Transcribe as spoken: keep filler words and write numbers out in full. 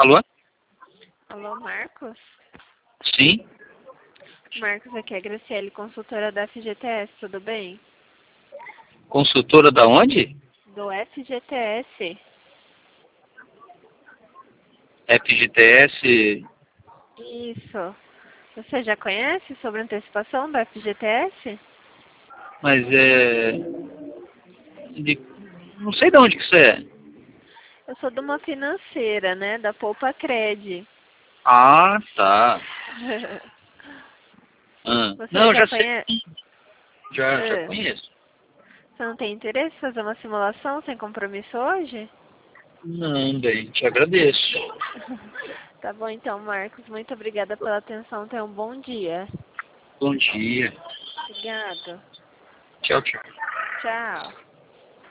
Alô? Alô, Marcos? Sim? Marcos, aqui é a Graciele, consultora da F G T S, tudo bem? Consultora da onde? Do F G T S. F G T S. Isso. Você já conhece sobre antecipação da F G T S? Mas é... de- Não sei de onde que isso é. Eu sou de uma financeira, né? Da Poupa Cred. Ah, tá. Ah, Você não, já já sei. conhece? Já, já Ah, conheço. Você não tem interesse em fazer uma simulação sem compromisso hoje? Não, bem, te agradeço. Tá bom então, Marcos. Muito obrigada pela atenção. Tenha um bom dia. Bom dia. Obrigado. Tchau, tchau. Tchau.